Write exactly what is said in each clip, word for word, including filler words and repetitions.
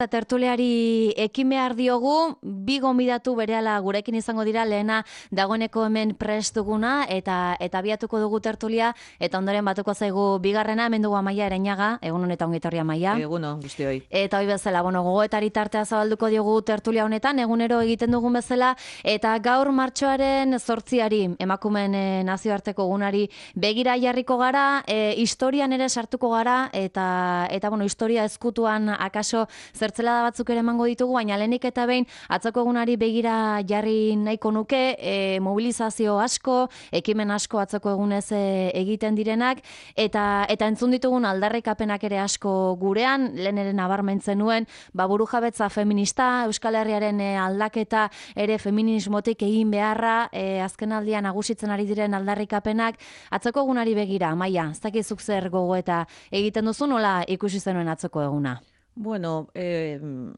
Tertuliari ekin behar diogu, bi gonbidatu berehala gurekin izango dira, lehena dagoeneko hemen prest duguna, eta eta biatuko dugu tertulia, eta ondoren batuko zaigu bigarrena, hemen dugu Amaia Ereñaga, egun honetan ongitorri Amaia. Eguno, guztioi. Eta hoi bezala, bueno, gogoetari tartea zabalduko diogu tertulia honetan, egunero egiten dugun bezala, eta gaur martxoaren zortziari, emakumeen e, nazioarteko egunari begira jarriko gara, e, historian ere sartuko gara, eta, eta bueno, historia ezkutuan akaso zertzelada batzuk ere emango ditugu, baina lehenik eta behin atzoko egunari begira jarri nahiko nuke, e, mobilizazio asko, ekimen asko atzoko egunez e, egiten direnak, eta eta entzun ditugun aldarrikapenak ere asko gurean, lehen ere nabarmentzen nuen, ba, burujabetza feminista, Euskal Herriaren e, aldaketa ere feminismotik egin beharra, e, azken aldian nagusitzen ari diren aldarrikapenak, atzoko egunari begira, Amaia, ez dakizuk zer gogoeta egiten duzu, nola ikusi zenuen atzoko eguna? Bueno, eh,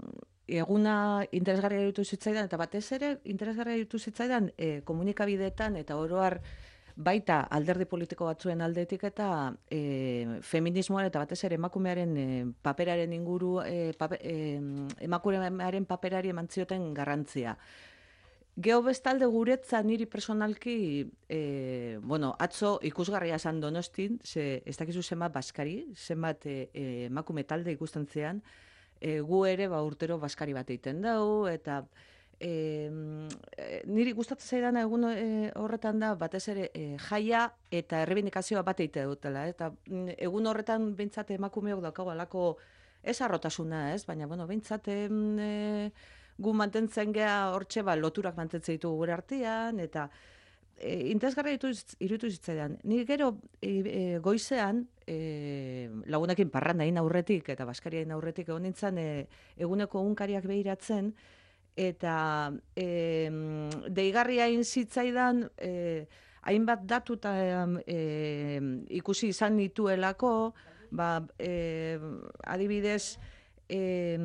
eguna interesgarria iruditu zitzaidan, eta batez ere interesgarria iruditu zitzaidan eh, komunikabideetan eta oro har baita alderdi politiko batzuen aldetik eta eh, feminismoaren eta batez ere emakumearen eh, paperaren inguru, eh, pape, eh, emakumearen paperari eman zioten garrantzia. Geho bestalde guretza niri personalki, eh, bueno, atzo ikusgarria esan Donostin, ze, ez dakizu zenbat baskari, zenbat eh, emakume talde ikusten zean, eh, gu ere ba, urtero baskari bat egiten dugu, eta eh, niri gustatzen zaidana egun eh, horretan da, batez ere eh, jaia eta errebindikazioa bat egite dutela, eta mm, egun horretan behintzat emakumeok daukagu alako ez arrotasuna, ez, baina, bueno, behintzat eh, gu mantentzen gea hortxe ba, loturak mantentzen ditugu gure artean, eta e, interesgarria iruditu zitzaidan. Ni gero e, e, goizean, e, lagunekin parranda egin aurretik, eta baskaria egin aurretik, egon nintzen e, eguneko unkariak behiratzen, eta e, deigarria egin zitzaidan, e, hainbat datuta e, ikusi izan nituelako, ba, e, adibidez, E,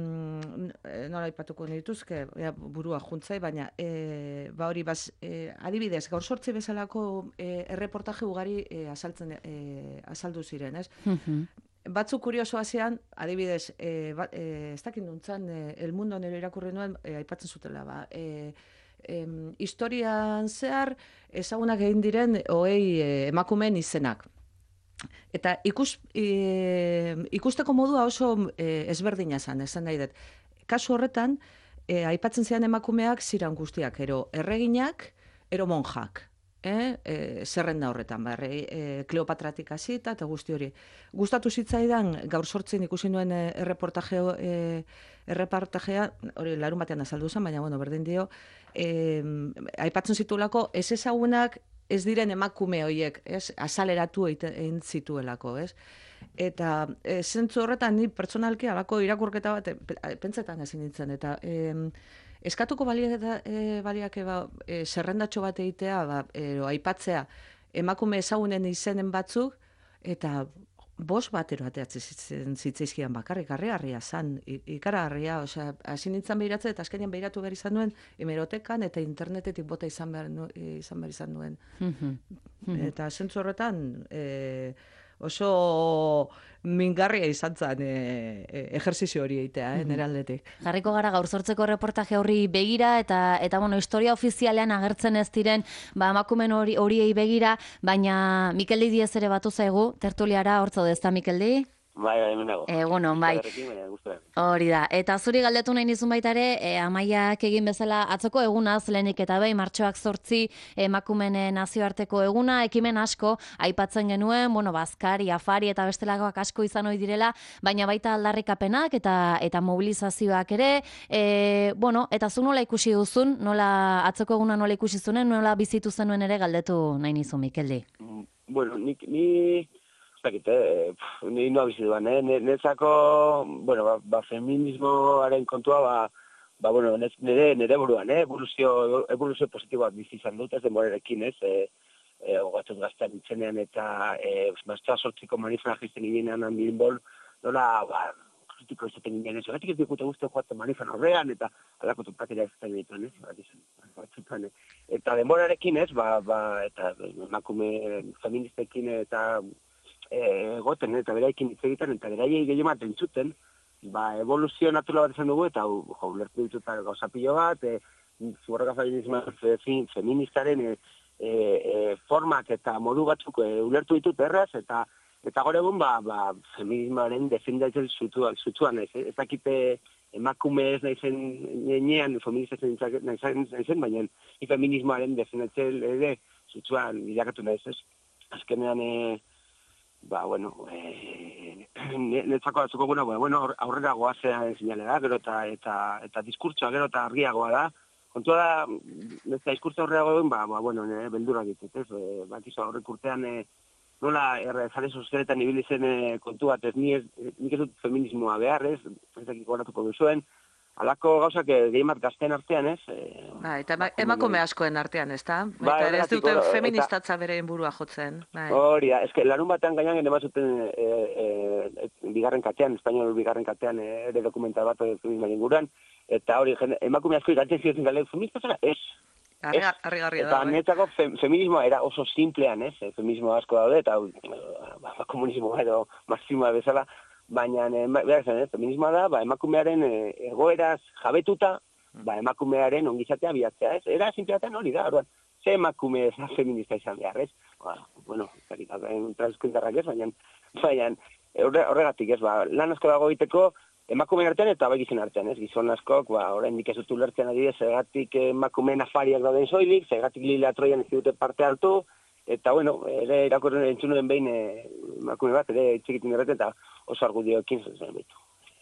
nola ipatuko dituzke, ja, burua juntzai, baina e, ba hori baz, e, adibidez, gaur sortzi bezalako e, erreportaje ugari e, azaltzen, e, azaldu ziren, ez? Batzuk kuriosoa zean, adibidez, e, ba, e, ez dakit nuntzan, e, El Mundo nero irakurri nuen, e, aipatzen zutela, ba, e, e, historian zehar, ezagunak egin diren, oei e, emakumeen izenak. Eta ikus, e, ikusteko modua oso e, ezberdina zen, esan nahi dut. Kasu horretan, e, aipatzen zian emakumeak ziran guztiak, ero erreginak, ero monjak. E, e, zerrenda horretan, ba, e, Kleopatratik hasita eta guzti hori. Gustatu zitzaidan, gaur sortzen ikusi nuen e, erreportaje, e, erreportajea, hori larun batean azaldu zen, baina bueno, berdin dio, e, aipatzen zituelako, ez ezagunak, ez diren emakume horiek, ez, azaleratu egin zituelako, ez? Eta e, zentzu horretan ni pertsonalki alako irakurketa bat e, pentsetan ezin nintzen, eta e, eskatuko baliak, e, baliak ba, e, zerrendatxo bat egitea, ba, e, aipatzea emakume ezagunen izenen batzuk, eta bost batero ateatzen zitzaizkian bakarrik, harri-harria zan, ikaragarria, osea, hasi nintzen behiratzen, eta azkenean behiratu behar izan nuen, hemerotekan eta internetetik bota izan behar, nu, izan behar izan nuen. Eta zentzu horretan, e, oso mingarria izan zen e, ejerzizio hori egitea, eh, nire aldetik. Jarriko gara gaur sortzeko reportaje horri begira, eta, eta bueno, historia ofizialean agertzen ez diren, ba, emakumen hori, horiei begira, baina Mikeldi Diez ere batu zaigu, tertuliara, hortzo dezta Mikeldi? Bai, bai, hemen dago. Egunon, bai. Hori da. Eta zuri galdetu nahi nizun baita ere, e, Amaiak egin bezala atzoko egunaz, lehenik eta behin, martxoak zortzi emakumen nazioarteko eguna, ekimen asko, aipatzen genuen, bueno, bazkari, afari eta bestelakoak asko izan ohi direla, baina baita aldarrikapenak eta eta mobilizazioak ere, e, bueno, eta zu nola ikusi duzun, nola atzoko eguna nola ikusi zunen, nola bizitu zenuen ere galdetu nahi nizun, Mikeldi. Bueno, ni... ni... Zakite, eh, ni noa bizi duan, eh? Nezako, bueno, ba, ba, feminismoaren kontua, ba, ba bueno, nire, nire buruan, eh? Evoluzio, evoluzio positiboak bizi izan dut, ez denborarekin, ez? E, e, Ogatuz gaztean itzenean eta e, mazta sortziko manifestazioen ginean hanbinbol, nola, ba, kritiko izaten ginen ez, gatik ez dikute guzti joatzen manifan horrean, eta alako topatera ez zain dituen, ez? Eta denborarekin, ez, ba, ba, eta emakume feministekin eta egoten, eta beraikin hitz egiten, eta beraiei gehiamat entzuten, ba, evoluzio natural bat izan dugu, eta jo, ulertu ditut gauza pilo bat, e, zuborroka feminismo feministaren e, e, e, formak eta modu batzuk e, ulertu ditut erraz, eta eta gaur egun ba, ba, feminismoaren defendatzen zutuan, ez, ez dakite emakume ez naizen nenean, feministatzen naizen, baina feminismoaren defendatzen ere zutuan bilakatu naiz, ez. Azkenean, e, ba, bueno, e, netzako batzuko guna, bueno, aurrera goazea zinale da, gero eta, eta, eta diskurtsoa, gero eta argiagoa da. Kontua da, nezta diskurtsoa aurrera goen, ba, ba, bueno, nire beldura ditet, ez, e, bakizu aurrek urtean, e, nola, errezare sozialetan ibili zen e, kontu bat, ez, ni ez, nik ez dut feminismoa behar, ez, ez dakik goratuko duzuen, alako gauzak gehien bat gazten artean, ez? E, ba, eta ema, emakume askoen artean, ez da? Ba, eta ez dute feministatza bere burua jotzen. Hori, ez que larun batean gainan gene zuten e, e, bigarren katean, espainol bigarren katean e, ere dokumental bat feminismoaren inguruan, eta hori, emakume asko iratzen ziren gale, feministatzera, ez. Harri-garria da. Eta netzako fe, feminismoa era oso simplean, ez? Feminismo asko daude, eta ba, komunismoa edo maximoa bezala, baina behar zen, ez? Feminismoa da, ba, emakumearen egoeraz jabetuta, ba, emakumearen ongizatea bilatzea, ez? Era simpleaten hori da, orduan, ze emakume ez feminista izan behar, ez? Ba, bueno, transkuntarrak ez, baina, baina horregatik, ez, ba, lan asko dago egiteko, emakumeen artean eta bai gizon artean, ez? Gizon askok, ba, oraindik ez dut ulertzen adibidez, zergatik emakumeen afariak dauden soilik, zergatik Lila Troian ez dute parte hartu, eta bueno, ere irakurren entzunuen behin emakume bat, ere txikitin erreten, eta oso argudioekin zen behitu.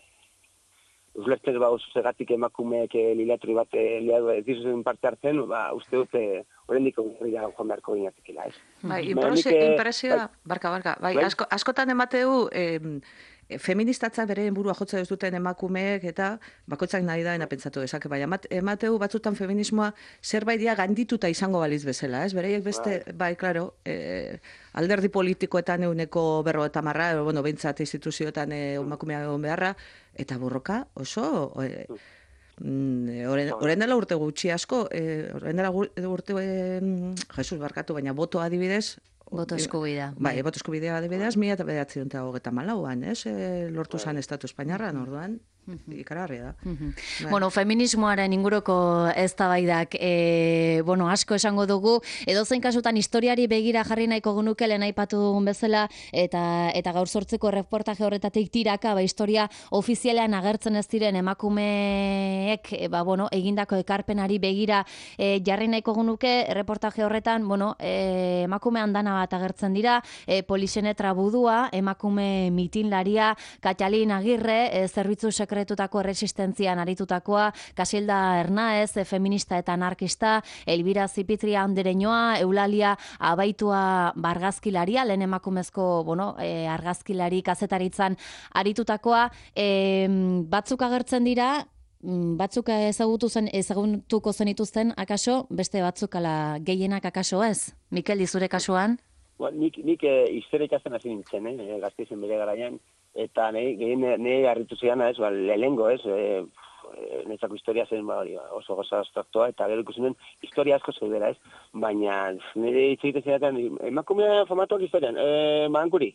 Ulertzen ba, zergatik emakumeek Lila Troi bat ez dizuen parte hartzen, ba, uste dute oraindik horrela joan beharko ginatekela, ez? Bai, impresioa, barka, barka, bai, asko, askotan emateu, eh, feministatza bere burua jotzen ez duten emakumeek eta bakoitzak nahi da ena pentsatu dezake, baina emateu batzutan feminismoa zerbait dia gandituta izango baliz bezala, ez? Bereiek beste, bai, klaro, eh, alderdi politikoetan euneko berro eta marra, bueno, behintzat instituzioetan emakumea egon beharra, eta borroka oso, eh, Horren dela urte gutxi asko, horren dela urte, Jesus barkatu, baina boto adibidez, Boto eskubidea. Bai, boto eskubidea adibidez, mila eta bederatziehun eta hogeita hamalauan, ez? Lortu zan estatu espainiarran, orduan, ikaragarria da. Bueno, feminismoaren inguruko eztabaidak, e, bueno, asko esango dugu, edozein kasutan historiari begira jarri nahiko genuke lehen aipatu dugun bezala, eta eta gaur sortzeko reportaje horretatik tiraka, ba, historia ofizialean agertzen ez diren emakumeek, e, ba, bueno, egindako ekarpenari begira e, jarri nahiko genuke, reportaje horretan, bueno, e, emakume andana bat agertzen dira, e, Polixene Trabudua, emakume mitinlaria, Katalin Agirre, e, zerbitzu sekretutako resistentzian aritutakoa, Kasilda Hernaez, e, feminista eta anarkista, Elbira Zipitria Andereñoa, Eulalia Abaitua bargazkilaria, lehen emakumezko, bueno, e, argazkilari kazetaritzan aritutakoa, e, batzuk agertzen dira, batzuk ezagutu zen, ezagutuko zenituzten, akaso, beste batzuk ala gehienak akaso ez? Mikel, zure kasuan? Ba, nik nik e, historia ikasten hasi nintzen, eh, Gasteizen bere garaian, eta nahi harritu zidan, ez, ba, lehengo, ez, e, netzako historia zen, ba, oso goza abstraktua, eta gero ikusten duen, historia asko zeudela, ez, baina nire hitz egiten zidaten, emakumea famatuak historian, e, Madankuri,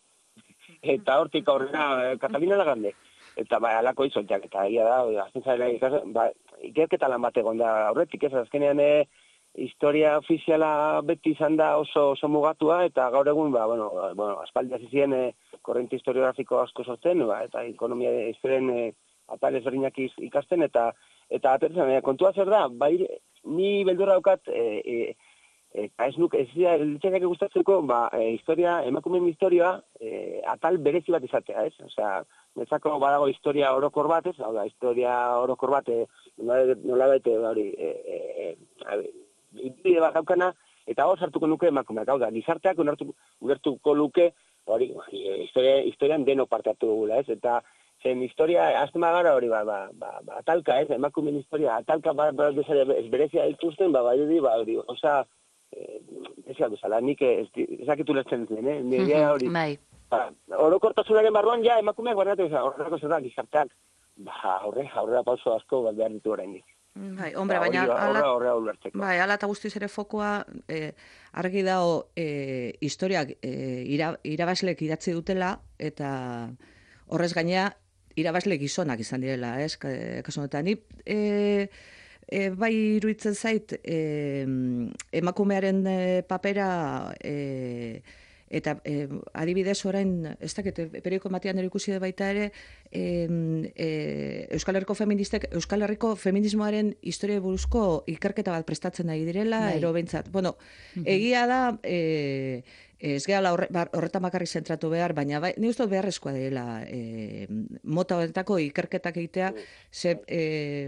eta hortik aurrera, Catalina Lagrande, eta ba, alako izolteak, eta egia da, azten zaila ikasen, ba, ikerketa lan bat egon da aurretik, ez, azkenean, e, historia ofiziala beti izan da oso, oso mugatua, eta gaur egun, ba, bueno, bueno, aspaldi hasi ziren e, korrente historiografiko asko sortzen, ba, eta ekonomia historien e, atal ezberdinak ikasten, eta eta atertzen, e, kontua zer da, bai, ni beldurra daukat, e, e, eta ez nuk, ez ditzenak gustatzeko, ba, e, historia, emakumeen historia, e, atal berezi bat izatea, ez? Osea, netzako badago historia orokor bat, ez? Hau da, historia orokor bat, e, nola bete, hori, e, e, e, bide bat daukana, eta hor sartuko nuke emakumeak, hau da, gizarteak ulertuko luke, hori, historia, historian denok parte hartu dugula, ez? Eta zen historia, azten bagara hori, ba, ba, ba, ba, atalka, ez? Emakumeen historia, atalka bat ba, ez berezia ikusten, ba, bai, ba, hori, oza, ez bezala, nik ezakitu lertzen zen, eh? Nire hori, ba, orokortasunaren barruan, ja, emakumeak barratu, horrelako zer da, gizarteak, ba, horre, aurrera pauso asko bat behar ditu oraindik. Bai, hombre, baina ala, bai, ala eta guztiz ere fokoa eh, argi dago eh, historiak eh, ira, irabaslek idatzi dutela eta horrez gainea irabazle gizonak izan direla, ez, kasu honetan. Ni e, e, bai iruditzen zait e, emakumearen e, papera e, eta e, adibidez orain, ez dakit, periodiko batean ere ikusi da baita ere, e, e, Euskal Herriko feministek, Euskal Herriko feminismoaren historia buruzko ikerketa bat prestatzen nahi direla, bai. ero behintzat. Bueno, egia da, e, ez gehala horre, horretan bakarrik zentratu behar, baina bai, ni uste dut beharrezkoa dela e, mota honetako ikerketak egitea, ze e,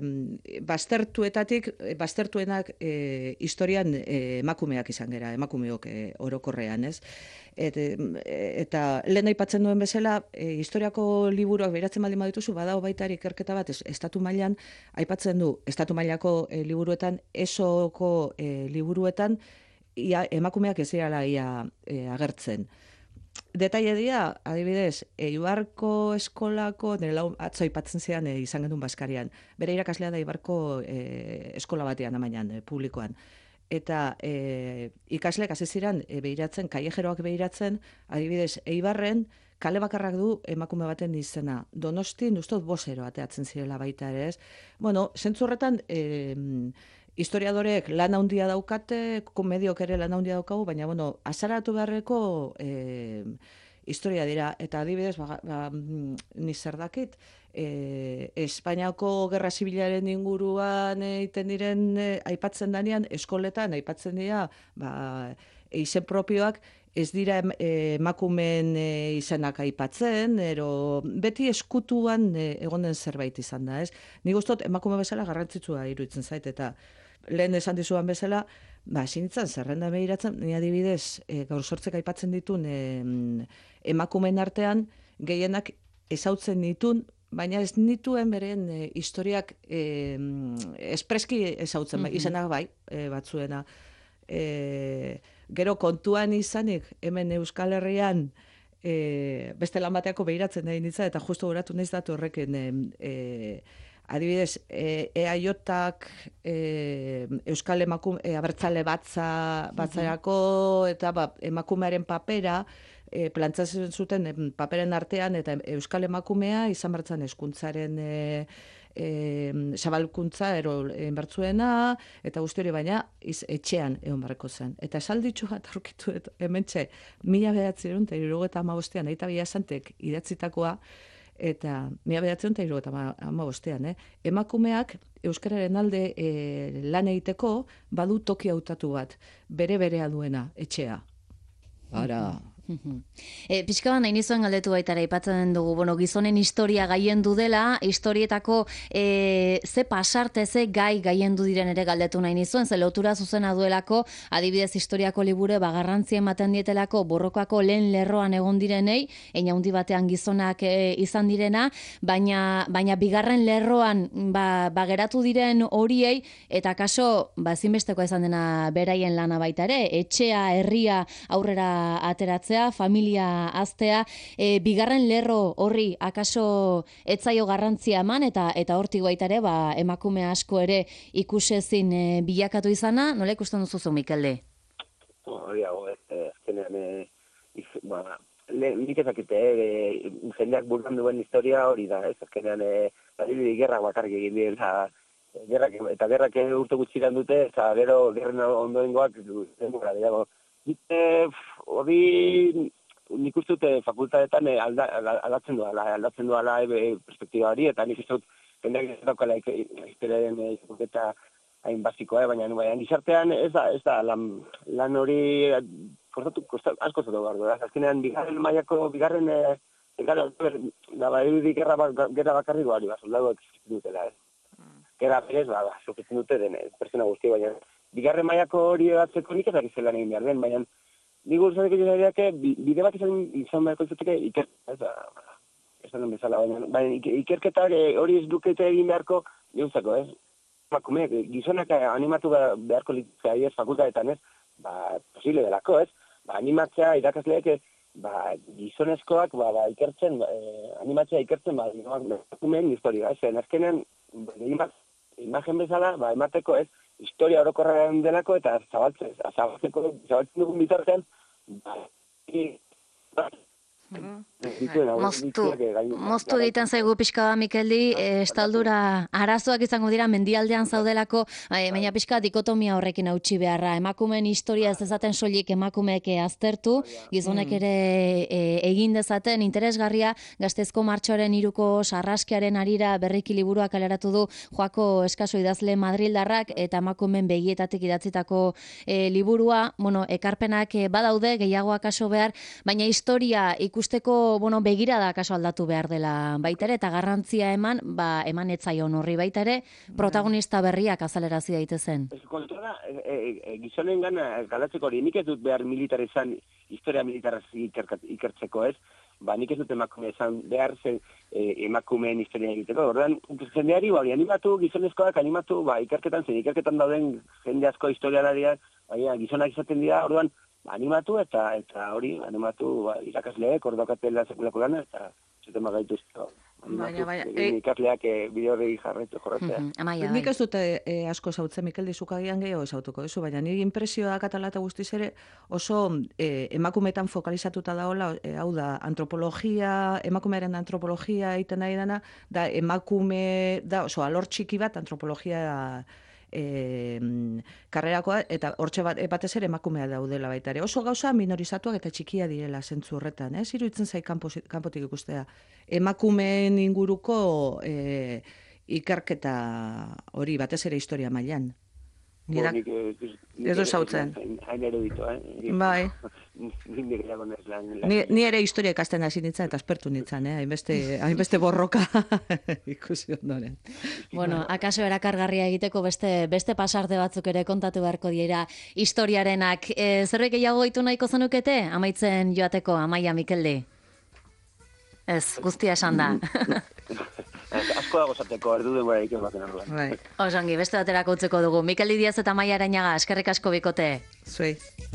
baztertuetatik, baztertuenak e, historian e, emakumeak izan gera, emakumeok e, orokorrean, ez? Et, eta lehen aipatzen duen bezala, e, historiako liburuak behiratzen baldin badituzu, badago baita ere ikerketa bat, es, estatu mailan aipatzen du, estatu mailako e, liburuetan, esoko e, liburuetan, ia, emakumeak ez dira ia e, agertzen. Detaile dira, adibidez, Eibarko eskolako, nire lau atzo aipatzen zian e, izan genuen Baskarian, bere irakaslea da Eibarko e, eskola batean amainan, e, publikoan. Eta e, ikasleek hasi ziren e, behiratzen, kailejeroak behiratzen, adibidez, Eibarren, kale bakarrak du emakume baten izena. Donostin, uste dut bosero ateatzen zirela baita ere, ez? Bueno, zentzu horretan, e, historiadoreek lan handia daukate, komediok ere lan handia daukagu, baina, bueno, azaratu beharreko e, historia dira. Eta adibidez, ba, ba, ni zer dakit, e, Espainiako Gerra Zibilaren inguruan egiten diren, e, aipatzen danean, eskoletan aipatzen dira, ba, izen propioak, ez dira emakumeen e, izenak aipatzen, ero beti eskutuan e, egonen zerbait izan da, ez? Nik uste dut emakume bezala garrantzitsua iruditzen zait, eta lehen esan dizuan bezala, ba, sinitzen, zerrenda behiratzen, ni adibidez, e, gaur sortzek aipatzen ditun e, emakumeen artean, gehienak ezautzen ditun, baina ez nituen beren e, historiak e, espreski ezautzen, mm-hmm. izenak bai, e, batzuena. E, gero kontuan izanik, hemen Euskal Herrian, e, beste lan bateako behiratzen nahi nitza, eta justu goratu nahiz datu horrekin, e, e, adibidez, e, eaiotak e, Euskal emakume, e, abertzale batza, batzarako, eta ba, emakumearen papera, e, plantzatzen zuten e, paperen artean, eta Euskal emakumea izan bertzan hezkuntzaren e, e, zabalkuntza ero enbertzuena, eta guzti hori baina iz, etxean egon barreko zen. Eta esalditxu bat aurkitu hementxe, mila behatzen eta hirurogeita hamabostean, aita Biasantek idatzitakoa, eta mila behatzen eta hirurogeita hamabostean, eh? Emakumeak euskararen alde e, lan egiteko badu toki hautatu bat, bere berea duena, etxea. Ara... E, pixka bat nahi nizuen galdetu baitara aipatzen dugu, bueno, gizonen historia gaiendu dela, historietako e, ze pasarte, ze gai gaiendu diren ere galdetu nahi nizuen, ze lotura zuzena duelako, adibidez historiako libure bagarrantzia ematen dietelako borrokako lehen lerroan egon direnei, ein handi batean gizonak e, izan direna, baina, baina bigarren lerroan ba, ba geratu diren horiei, eta kaso, ba, zinbestekoa izan dena beraien lana baita ere, etxea, herria aurrera ateratzea, familia aztea, e, bigarren lerro horri akaso etzaio garrantzia eman, eta eta hortik baita ere, ba, emakume asko ere ikusezin e, bilakatu izana, nola ikusten duzu zu, Mikelde? Hori hau, azkenean, ba, nik ezakite, jendeak burtan duen historia hori da, ez azkenean, adibidez, gerrak bakarrik egin dira, gerrak, eta gerrak urte gutxiran dute, eta gero gerren ondoengoak denbora dira. Hori nik uste dute fakultatetan alda, aldatzen duela, aldatzen duela e, perspektiba hori, eta nik uste dut jendeak ez daukala historiaren izakurketa hain basikoa, baina baina gizartean ez da, ez da lan, lan hori kostatu, kostatu, asko zatu behar du. Azkenean, bigarren mailako, bigarren, e, gara, da, erudik gerra, gerra bakarri duari, ba, soldaduak existitzen dutela, ez. Gerra berez, ba, ba, sufritzen dute den, persona guzti, baina bigarren mailako hori edatzeko nik ezak izan lan egin behar den, baina nik urzatik egin behar bide bat izan, izan beharko izateke ikerketa, ez da, ez da bezala, baina, baina ikerketa hori ez dukete egin beharko gauzako, ez? Makumeak, gizonak animatu beharko litzea ez fakultatetan, ez? Ba, posible delako, ez? Ba, animatzea irakasleek, ba, gizonezkoak, ba, ba, ikertzen, eh, animatzea ikertzen, ba, makumeen historia, ez? Azkenean, imagen bezala, ba, emateko, ez? Historia orokorraren delako eta zabaltzen, zabaltzeko, zabaltzen dugun bitartean, ba, Moztu, moztu egiten zaigu pixka bat, Mikeldi, estaldura arazoak izango dira mendialdean zaudelako, baina pixka dikotomia horrekin hautsi beharra. Emakumeen historia ez dezaten soilik emakumeek aztertu, gizonek ere e, egin dezaten interesgarria, Gaztezko martxoaren hiruko sarraskiaren harira berriki liburua kaleratu du Joako Eskaso idazle Madrildarrak eta emakumeen begietatik idatzitako e, liburua, bueno, ekarpenak badaude, gehiagoa kaso behar, baina historia ikusteko bueno, begirada kaso aldatu behar dela baita ere, eta garrantzia eman, ba, eman etzaion horri baita ere, protagonista berriak azalerazi daitezen. Kontra da, e, e, gizonen gana galatzeko hori, nik ez dut behar militar izan, historia militarraz ikertzeko ez, ba, nik ez dut emakume izan behar zen e, emakumeen historia egiteko. Orduan, jendeari, ba, animatu, gizonezkoak animatu, ba, ikerketan zen, ikerketan dauden jende asko historialariak, baina gizonak izaten dira, orduan, animatu eta eta hori animatu ba, irakasleek ordokatela sekulako lana eta zuten magaituzko. Baina, baina, ikasleak e, bide horri jarraitu jorratzea. Mm -hmm, amaia, Nik ez dute e, asko zautzen, Mikel dizukagian gehiago ezautuko duzu, baina nire impresioa katalata guztiz ere oso e, emakumetan fokalizatuta daola, e, hau da, antropologia, emakumearen antropologia egiten nahi dana, da emakume, da oso alor txiki bat antropologia E, karrerakoa, eta hortxe bat, batez ere emakumea daudela baita ere. Oso gauza minorizatuak eta txikia direla zentzu horretan, eh? Iruditzen zait kanpotik ikustea. Emakumeen inguruko e, ikerketa hori batez ere historia mailan. Nira, ez du zautzen. Hain erudito, eh? Bai. Ni, ni ere historia ikasten hasi nintzen eta aspertu nintzen, eh? Hainbeste, hainbeste borroka ikusi ondoren. Bueno, akaso erakargarria egiteko beste beste pasarte batzuk ere kontatu beharko dira historiarenak. E, zerbait gehiago itu nahiko zenukete? Amaitzen joateko, Amaia, Mikeldi. Ez, guztia esan da. Asko dago zateko, erdu den gara ikez baten arduan. Osongi, beste baterako utzeko dugu. Mikeldi Diaz eta Amaia Arainaga, eskerrik asko bikote. Zuei.